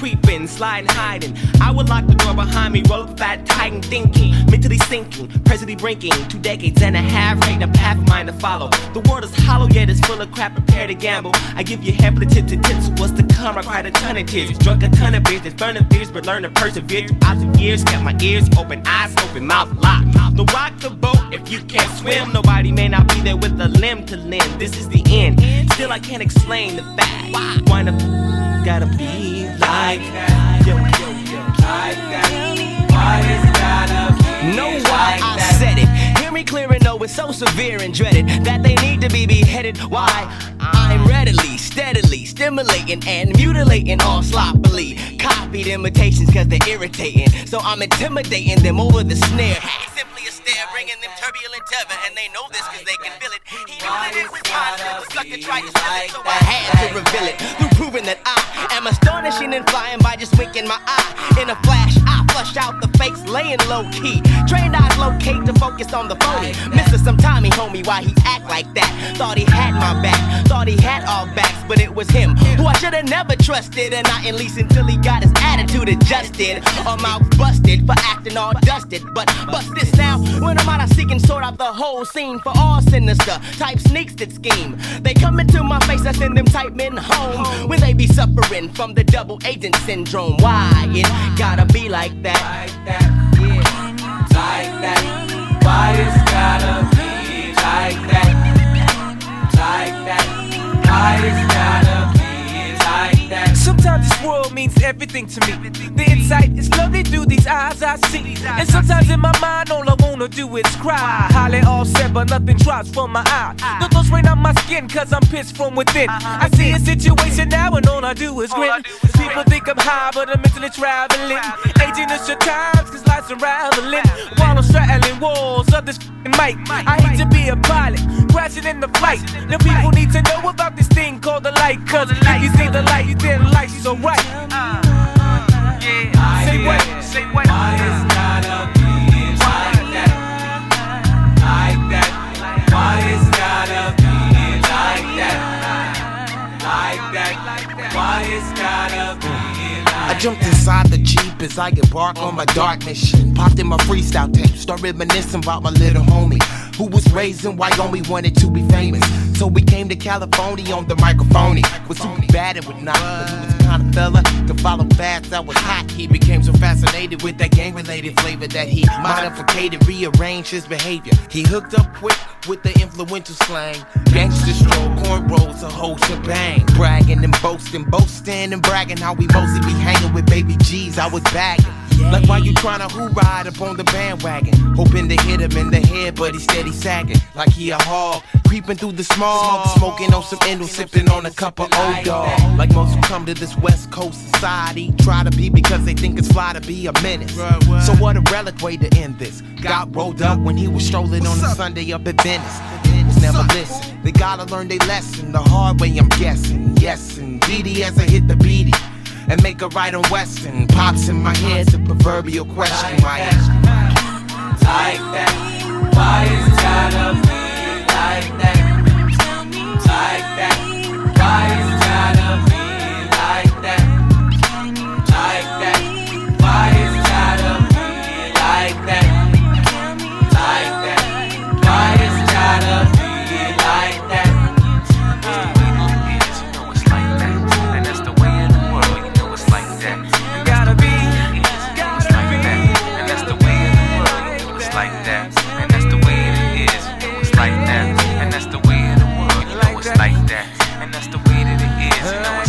creeping, sliding, hiding. I would lock the door behind me, roll up fat titan thinking, mentally sinking, presently brinking, 2 decades and a half, ain't a path of mine to follow. The world is hollow, yet it's full of crap, prepare to gamble. I give you half of the tips and tips, what's to come, I cried a ton of tears, drunk a ton of beers, that's burning fears, but learn to persevere throughout the years, kept my ears open, eyes open, mouth locked. No rock the boat if you can't swim, nobody may not be there with a limb to limb, this is the end, still I can't explain the fact, why the gotta be like that, yo, like that, why it's gotta be know why like I that. Said it, hear me clear and know it's so severe and dreaded that they need to be beheaded, why? I'm readily, steadily stimulating and mutilating all sloppily copied imitations cause they're irritating, so I'm intimidating them over the snare. Simply a stare, bringing them turbulent tether, and they know this cause they can feel it. He knew that it was mine, the sucker tried to steal it, so I had to reveal it through proving that I am astonishing and flying by just winking my eye. In a flash, I flush out the fakes, laying low key. Trained eyes locate to focus on the phony. Missing some Tommy homie, why he act like that? Thought he had my back, thought he had all backs, but it was him who I should have never trusted, and not at least until he got his attitude adjusted. Or mouth busted for acting all dusted, but bust this now when I'm out, I seek and sort out the whole scene for all sinister type sneaks that scheme. They come into my face, I send them type men home when they be suffering from the double agent syndrome. Why it gotta be like that? Like that, yeah, like that. Why it's gotta be like that? Like that. Why it's gotta be like that? Sometimes this world means everything to me. The insight is lovely through these eyes I see, and sometimes in my mind all I wanna do is cry. Highly all said but nothing drops from my eye. No thoughts rain on my skin cause I'm pissed from within. I see a situation now and all I do is grin. People think I'm high but I'm mentally traveling, aging us your times cause life's unraveling. While I'm straddling walls of this mic, I hate to be a pilot, crashing in the flight. The people need to know about this thing called the light, cause if you see the light you then light so right. Yeah, say what, say what. Why it's gotta be like that, like that. Why it's gotta be like that, like that. Why it's gotta be like that. I jumped inside the Jeep as I embark on my dark mission. Popped in my freestyle tape, start reminiscing about my little homie who was raised in Wyoming, wanted to be famous. So we came to California on the microphone. He was super bad and whatnot, but he was the kind of fella to follow fast that was hot. He became so fascinated with that gang-related flavor that he modified, rearranged his behavior. He hooked up quick with the influential slang, gangster stroll, cornrows, a whole shebang. Bragging and boasting and bragging how we mostly be hanging with baby G's. I was bagging. Like why you tryna who ride up on the bandwagon, hoping to hit him in the head, but he steady sagging like he a hog, creeping through the smog, smoking on some Indo, sipping on a cup of old dog. Like most who come to this West Coast society, try to be because they think it's fly to be a menace. So what a relic way to end this. Got rolled up when he was strolling on a Sunday up at Venice. Was never listen, they gotta learn their lesson the hard way, I'm guessing. Yes, indeedy, as I hit the beady and make a right on Western. Pops in my head, the proverbial question, why is like that? Why it's gotta be like that? Like that? Why it's gotta be like that? Like that? Why it's gotta be like that? Like that? Why it's gotta be like that? Like that, and that's the way it is, you know it's like that, and that's the way of the world, you know it's like that, and that's the way that it is, you know